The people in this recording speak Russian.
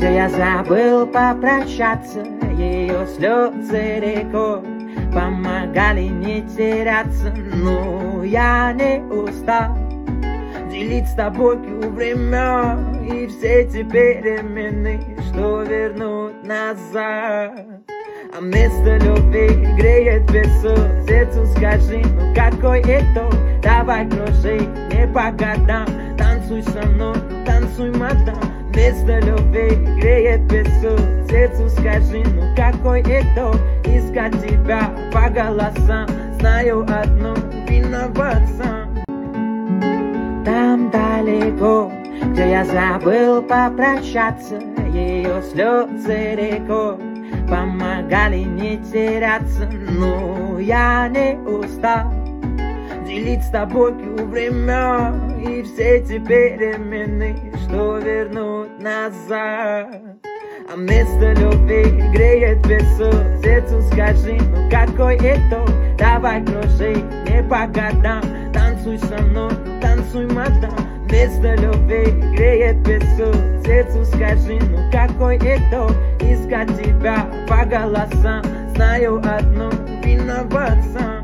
где я забыл попрощаться. Ее слезы рекой помогали не теряться. Но я не устал делить с тобой пью времен и все эти перемены, что вернут назад. А вместо любви греет песок. Сердцу скажи, ну какой итог? Давай кружи, не по годам. Танцуй со мной, танцуй, мадам. Вместо любви греет песок. Сердцу скажи, ну какой итог? Искать тебя по голосам. Знаю одно, виноват сам. Там далеко, где я забыл попрощаться. Ее слезы рекой помогали не теряться. Но я не устал делить с тобой пью времен и все эти перемены, что вернут назад. А вместо любви греет песок. Сердцу скажи, ну какой итог? Давай кружи, не по годам. Танцуй со мной, танцуй, мадам. Вместо любви греет песок. Сердцу скажи, ну какой итог? Искать тебя по голосам. Знаю одно, виноват сам.